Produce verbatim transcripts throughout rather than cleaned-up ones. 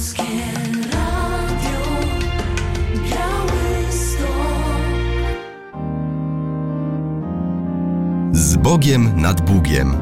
Z Bogiem nad Bugiem.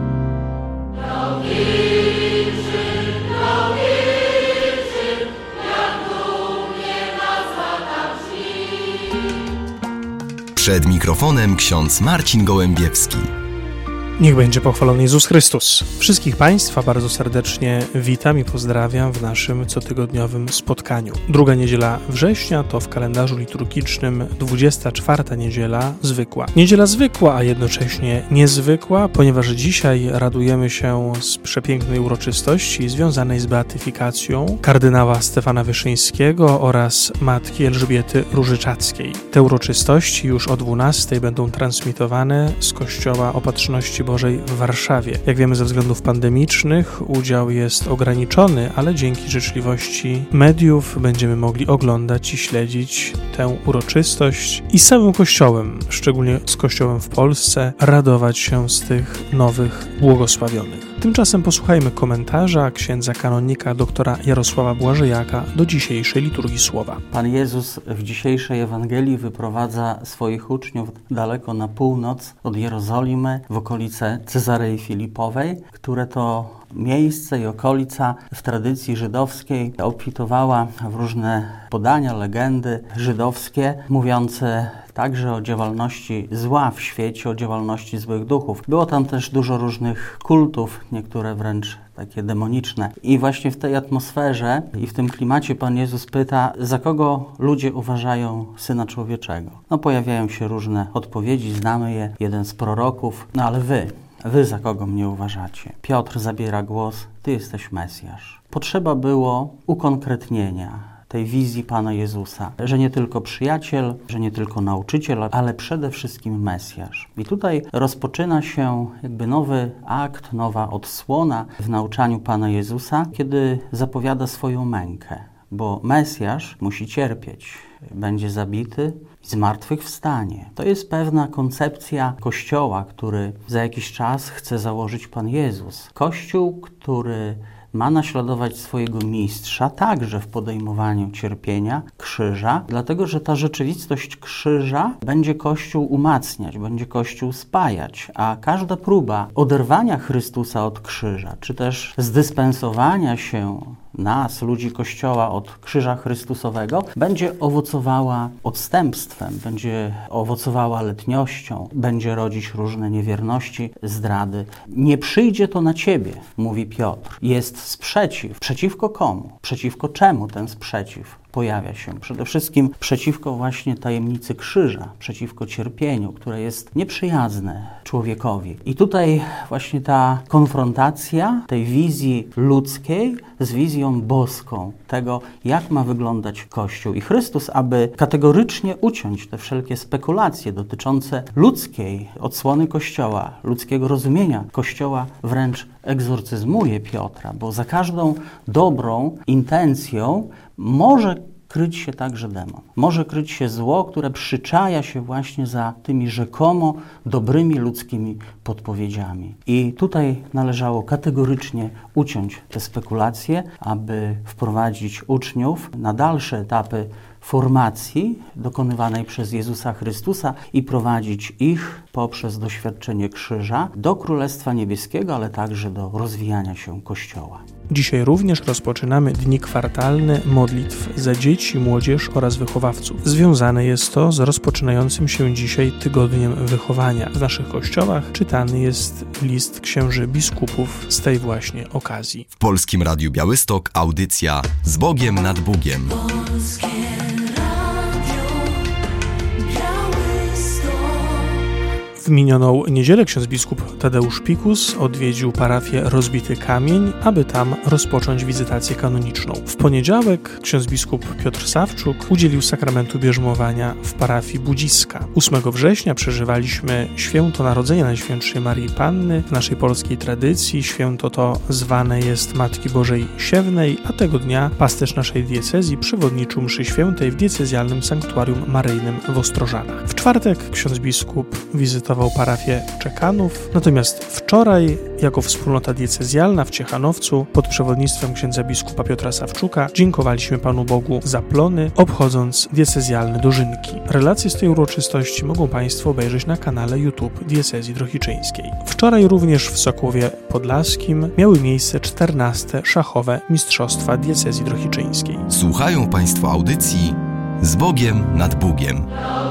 Przed mikrofonem ksiądz Marcin Gołębiewski. Niech będzie pochwalony Jezus Chrystus. Wszystkich Państwa bardzo serdecznie witam i pozdrawiam w naszym cotygodniowym spotkaniu. Druga niedziela września to w kalendarzu liturgicznym dwudziesta czwarta niedziela zwykła. Niedziela zwykła, a jednocześnie niezwykła, ponieważ dzisiaj radujemy się z przepięknej uroczystości związanej z beatyfikacją kardynała Stefana Wyszyńskiego oraz matki Elżbiety Różyczackiej. Te uroczystości już o dwunastej będą transmitowane z Kościoła Opatrzności Bożej w Warszawie. Jak wiemy, ze względów pandemicznych udział jest ograniczony, ale dzięki życzliwości mediów będziemy mogli oglądać i śledzić tę uroczystość i z samym Kościołem, szczególnie z Kościołem w Polsce, radować się z tych nowych błogosławionych. Tymczasem posłuchajmy komentarza księdza kanonika doktora Jarosława Błażejaka do dzisiejszej liturgii słowa. Pan Jezus w dzisiejszej Ewangelii wyprowadza swoich uczniów daleko na północ od Jerozolimy, w okolice Cezarei Filipowej, które to miejsce i okolica w tradycji żydowskiej obfitowała w różne podania, legendy żydowskie, mówiące także o działalności zła w świecie, o działalności złych duchów. Było tam też dużo różnych kultów, niektóre wręcz takie demoniczne. I właśnie w tej atmosferze i w tym klimacie Pan Jezus pyta, za kogo ludzie uważają Syna Człowieczego. No pojawiają się różne odpowiedzi, znamy je, jeden z proroków, no ale wy, wy za kogo mnie uważacie? Piotr zabiera głos, ty jesteś Mesjasz. Potrzeba było ukonkretnienia tej wizji Pana Jezusa, że nie tylko przyjaciel, że nie tylko nauczyciel, ale przede wszystkim Mesjasz. I tutaj rozpoczyna się jakby nowy akt, nowa odsłona w nauczaniu Pana Jezusa, kiedy zapowiada swoją mękę, bo Mesjasz musi cierpieć, będzie zabity i zmartwychwstanie. To jest pewna koncepcja Kościoła, który za jakiś czas chce założyć Pan Jezus. Kościół, który ma naśladować swojego mistrza także w podejmowaniu cierpienia, krzyża, dlatego że ta rzeczywistość krzyża będzie Kościół umacniać, będzie Kościół spajać, a każda próba oderwania Chrystusa od krzyża, czy też zdyspensowania się nas, ludzi Kościoła, od krzyża Chrystusowego, będzie owocowała odstępstwem, będzie owocowała letniością, będzie rodzić różne niewierności, zdrady. Nie przyjdzie to na ciebie, mówi Piotr. Jest sprzeciw. Przeciwko komu? Przeciwko czemu ten sprzeciw pojawia się? Przede wszystkim przeciwko właśnie tajemnicy krzyża, przeciwko cierpieniu, które jest nieprzyjazne człowiekowi. I tutaj właśnie ta konfrontacja tej wizji ludzkiej z wizją boską, tego, jak ma wyglądać Kościół. I Chrystus, aby kategorycznie uciąć te wszelkie spekulacje dotyczące ludzkiej odsłony Kościoła, ludzkiego rozumienia Kościoła, wręcz egzorcyzmuje Piotra, bo za każdą dobrą intencją może kryć się także demon. Może kryć się zło, które przyczaja się właśnie za tymi rzekomo dobrymi ludzkimi podpowiedziami. I tutaj należało kategorycznie uciąć te spekulacje, aby wprowadzić uczniów na dalsze etapy formacji dokonywanej przez Jezusa Chrystusa i prowadzić ich poprzez doświadczenie krzyża do Królestwa Niebieskiego, ale także do rozwijania się Kościoła. Dzisiaj również rozpoczynamy dni kwartalne modlitw za dzieci, młodzież oraz wychowawców. Związane jest to z rozpoczynającym się dzisiaj tygodniem wychowania. W naszych kościołach czytany jest list księży biskupów z tej właśnie okazji. W Polskim Radiu Białystok audycja Z Bogiem nad Bugiem. W minioną niedzielę ksiądz biskup Tadeusz Pikus odwiedził parafię Rozbity Kamień, aby tam rozpocząć wizytację kanoniczną. W poniedziałek ksiądz biskup Piotr Sawczuk udzielił sakramentu bierzmowania w parafii Budziska. ósmego września przeżywaliśmy święto Narodzenia Najświętszej Maryi Panny. W naszej polskiej tradycji święto to zwane jest Matki Bożej Siewnej, a tego dnia pasterz naszej diecezji przewodniczył mszy świętej w diecezjalnym sanktuarium maryjnym w Ostrożanach. W czwartek ksiądz biskup wizytował reprezentował parafię Czekanów, natomiast wczoraj jako wspólnota diecezjalna w Ciechanowcu pod przewodnictwem księdza biskupa Piotra Sawczuka dziękowaliśmy Panu Bogu za plony, obchodząc diecezjalne dożynki. Relacje z tej uroczystości mogą Państwo obejrzeć na kanale YouTube Diecezji Drohiczyńskiej. Wczoraj również w Sokłowie Podlaskim miały miejsce czternaste szachowe mistrzostwa diecezji drohiczyńskiej. Słuchają Państwo audycji Z Bogiem nad Bugiem.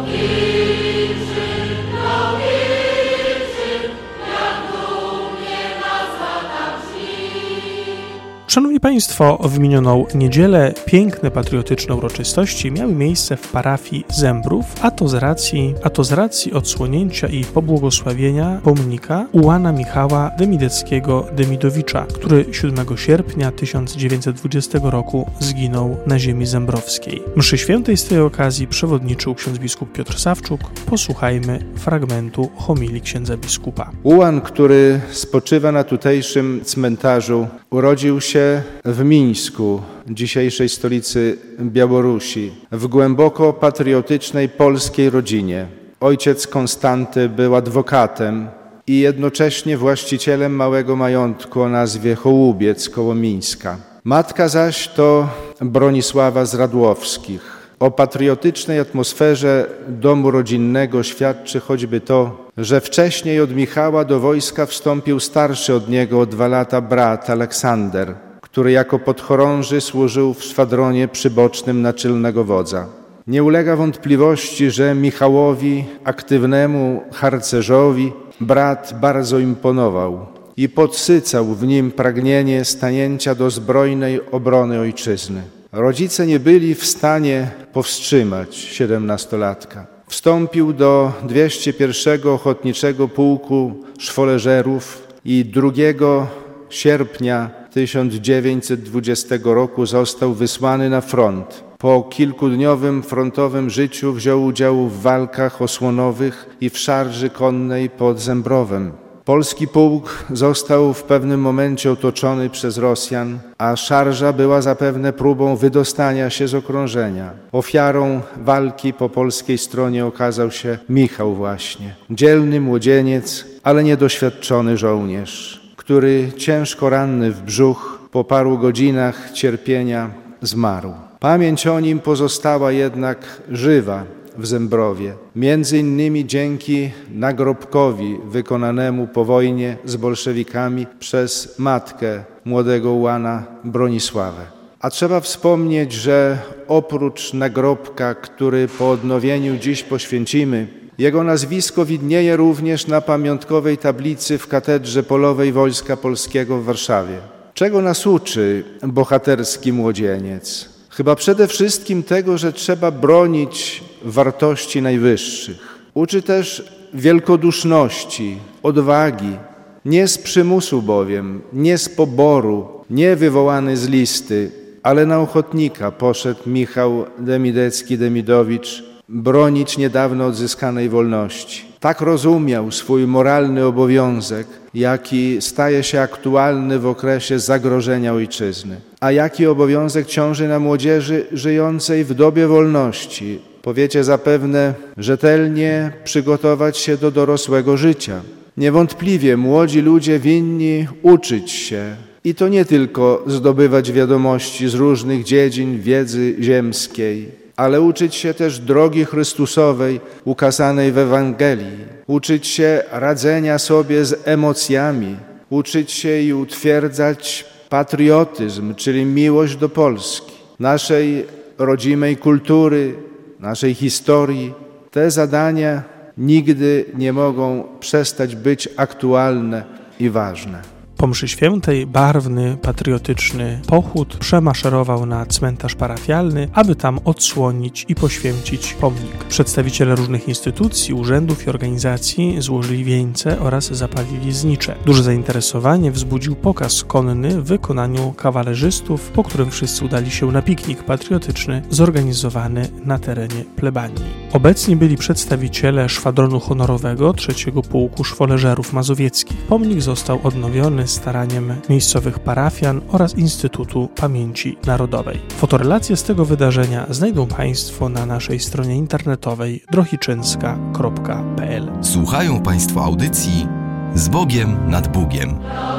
Szanowni Państwo, w minioną niedzielę piękne patriotyczne uroczystości miały miejsce w parafii Zembrów, a to z racji, a to z racji odsłonięcia i pobłogosławienia pomnika Ułana Michała Demideckiego-Demidowicza, który siódmego sierpnia tysiąc dziewięćset dwudziestego roku zginął na ziemi zembrowskiej. Mszy świętej z tej okazji przewodniczył ksiądz biskup Piotr Sawczuk. Posłuchajmy fragmentu homilii księdza biskupa. Ułan, który spoczywa na tutejszym cmentarzu, urodził się w Mińsku, dzisiejszej stolicy Białorusi, w głęboko patriotycznej polskiej rodzinie. Ojciec Konstanty był adwokatem i jednocześnie właścicielem małego majątku o nazwie Hołubiec koło Mińska. Matka zaś to Bronisława z Radłowskich. O patriotycznej atmosferze domu rodzinnego świadczy choćby to, że wcześniej od Michała do wojska wstąpił starszy od niego o dwa lata brat Aleksander, który jako podchorąży służył w szwadronie przybocznym naczelnego wodza. Nie ulega wątpliwości, że Michałowi, aktywnemu harcerzowi, brat bardzo imponował i podsycał w nim pragnienie stanięcia do zbrojnej obrony ojczyzny. Rodzice nie byli w stanie powstrzymać siedemnastolatka. Wstąpił do dwieście pierwszego Ochotniczego Pułku Szwoleżerów i drugiego sierpnia tysiąc dziewięćset dwudziestego roku został wysłany na front. Po kilkudniowym frontowym życiu wziął udział w walkach osłonowych i w szarży konnej pod Zembrowem. Polski pułk został w pewnym momencie otoczony przez Rosjan, a szarża była zapewne próbą wydostania się z okrążenia. Ofiarą walki po polskiej stronie okazał się Michał właśnie. Dzielny młodzieniec, ale niedoświadczony żołnierz, który ciężko ranny w brzuch po paru godzinach cierpienia zmarł. Pamięć o nim pozostała jednak żywa w Zembrowie, między innymi dzięki nagrobkowi wykonanemu po wojnie z bolszewikami przez matkę młodego Ułana Bronisławę. A trzeba wspomnieć, że oprócz nagrobka, który po odnowieniu dziś poświęcimy, jego nazwisko widnieje również na pamiątkowej tablicy w Katedrze Polowej Wojska Polskiego w Warszawie. Czego nas uczy bohaterski młodzieniec? Chyba przede wszystkim tego, że trzeba bronić wartości najwyższych. Uczy też wielkoduszności, odwagi, nie z przymusu bowiem, nie z poboru, nie wywołany z listy, ale na ochotnika poszedł Michał Demidecki-Demidowicz bronić niedawno odzyskanej wolności. Tak rozumiał swój moralny obowiązek, jaki staje się aktualny w okresie zagrożenia ojczyzny. A jaki obowiązek ciąży na młodzieży żyjącej w dobie wolności? Powiecie zapewne, rzetelnie przygotować się do dorosłego życia. Niewątpliwie młodzi ludzie winni uczyć się i to nie tylko zdobywać wiadomości z różnych dziedzin wiedzy ziemskiej, ale uczyć się też drogi Chrystusowej ukazanej w Ewangelii, uczyć się radzenia sobie z emocjami, uczyć się i utwierdzać patriotyzm, czyli miłość do Polski, naszej rodzimej kultury, naszej historii. Te zadania nigdy nie mogą przestać być aktualne i ważne. Po mszy świętej barwny, patriotyczny pochód przemaszerował na cmentarz parafialny, aby tam odsłonić i poświęcić pomnik. Przedstawiciele różnych instytucji, urzędów i organizacji złożyli wieńce oraz zapalili znicze. Duże zainteresowanie wzbudził pokaz konny w wykonaniu kawalerzystów, po którym wszyscy udali się na piknik patriotyczny zorganizowany na terenie plebanii. Obecni byli przedstawiciele szwadronu honorowego trzeciego Pułku Szwoleżerów Mazowieckich. Pomnik został odnowiony staraniem miejscowych parafian oraz Instytutu Pamięci Narodowej. Fotorelacje z tego wydarzenia znajdą Państwo na naszej stronie internetowej drohiczynska kropka p l. Słuchają Państwo audycji Z Bogiem nad Bugiem.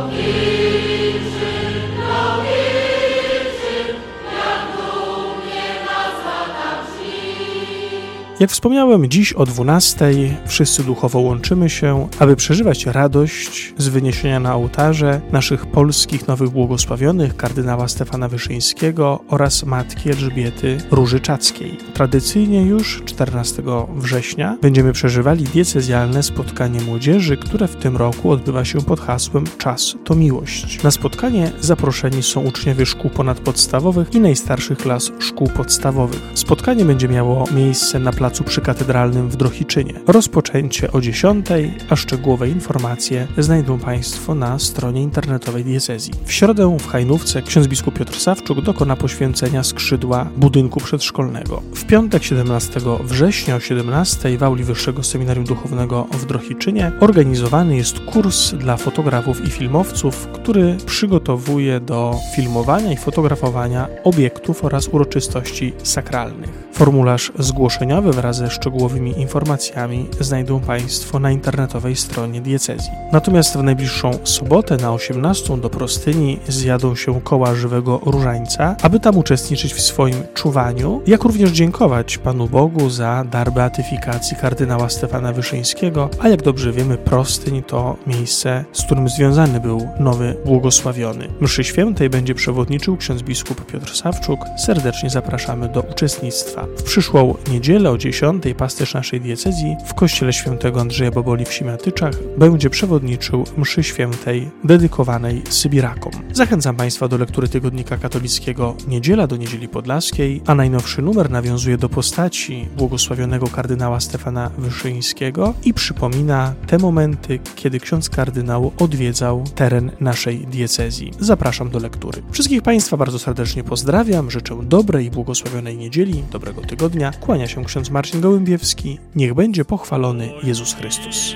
Jak wspomniałem, dziś o dwunastej wszyscy duchowo łączymy się, aby przeżywać radość z wyniesienia na ołtarze naszych polskich nowych błogosławionych, kardynała Stefana Wyszyńskiego oraz matki Elżbiety Różyczackiej. Tradycyjnie już czternastego września będziemy przeżywali diecezjalne spotkanie młodzieży, które w tym roku odbywa się pod hasłem Czas to miłość. Na spotkanie zaproszeni są uczniowie szkół ponadpodstawowych i najstarszych klas szkół podstawowych. Spotkanie będzie miało miejsce na placu przykatedralnym w Drohiczynie. Rozpoczęcie o dziesiątej, a szczegółowe informacje znajdą Państwo na stronie internetowej diecezji. W środę w Hajnówce ksiądz biskup Piotr Sawczuk dokona poświęcenia skrzydła budynku przedszkolnego. W piątek siedemnastego września o siedemnastej w auli Wyższego Seminarium Duchownego w Drohiczynie organizowany jest kurs dla fotografów i filmowców, który przygotowuje do filmowania i fotografowania obiektów oraz uroczystości sakralnych. Formularz zgłoszeniowy wraz ze szczegółowymi informacjami znajdą Państwo na internetowej stronie diecezji. Natomiast w najbliższą sobotę na osiemnastą do Prostyni zjadą się koła Żywego Różańca, aby tam uczestniczyć w swoim czuwaniu, jak również dziękować Panu Bogu za dar beatyfikacji kardynała Stefana Wyszyńskiego, a jak dobrze wiemy, Prostyń to miejsce, z którym związany był nowy błogosławiony. Mszy świętej będzie przewodniczył ksiądz biskup Piotr Sawczuk. Serdecznie zapraszamy do uczestnictwa. W przyszłą niedzielę o dziesiątej pasterz naszej diecezji w kościele świętego Andrzeja Boboli w Siemiatyczach będzie przewodniczył mszy świętej dedykowanej Sybirakom. Zachęcam Państwa do lektury tygodnika katolickiego Niedziela do Niedzieli Podlaskiej, a najnowszy numer nawiązuje do postaci błogosławionego kardynała Stefana Wyszyńskiego i przypomina te momenty, kiedy ksiądz kardynał odwiedzał teren naszej diecezji. Zapraszam do lektury. Wszystkich Państwa bardzo serdecznie pozdrawiam, życzę dobrej i błogosławionej niedzieli, dobrego tygodnia. Kłania się ksiądz Marcin Gołębiewski. Niech będzie pochwalony Jezus Chrystus.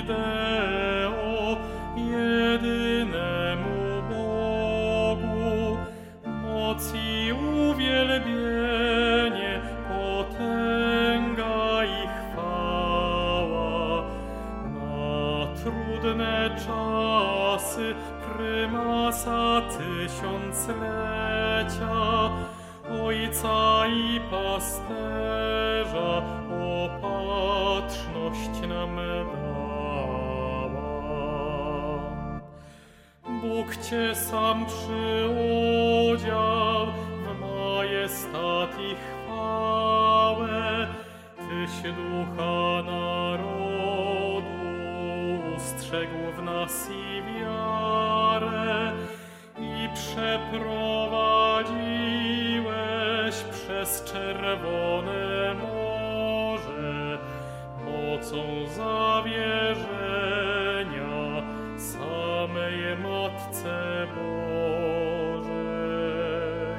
Trudne czasy prymasa tysiąclecia, Ojca i pasterza opatrzność nam dała. Bóg Cię sam przyodział w majestat i chwałę, Tyś ducha narodu ustrzegł w nas i wiarę i przeprowadziłeś przez czerwone morze mocą zawierzenia samej Matce Bożej.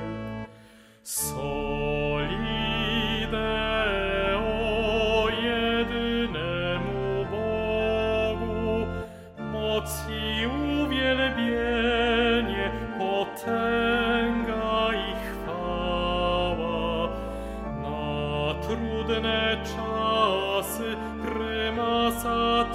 Soli Deo jedynemu Bogu, moc i uwielbienie, potęga i chwała. Na trudne czasy prymasa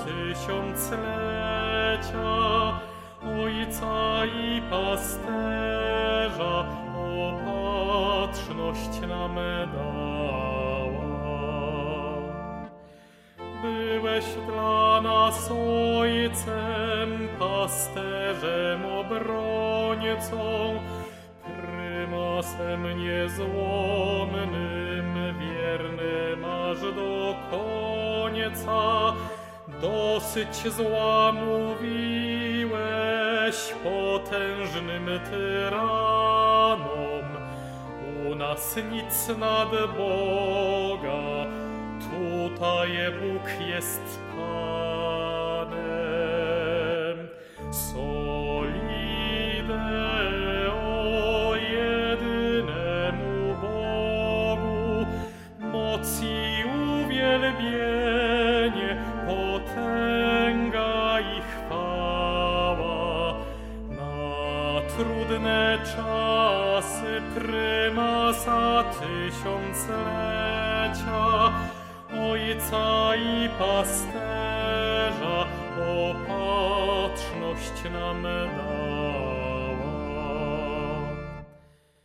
tysiąclecia, Ojca i pasterza opatrzność nam dała. Byłeś dla nas Ojcem, pasterzem, obrońcą, prymasem niezłomnym, wiernym aż do końca. Dosyć zła mówiłeś potężnym tyranom, u nas nic nad Boga, tutaj Bóg jest Panem. Soli Deo jedynemu Bogu, moc i uwielbienie, potęga i chwała. Na trudne czasy prymasa tysiąclecia, Ojca i Pasterza, opatrzność nam da.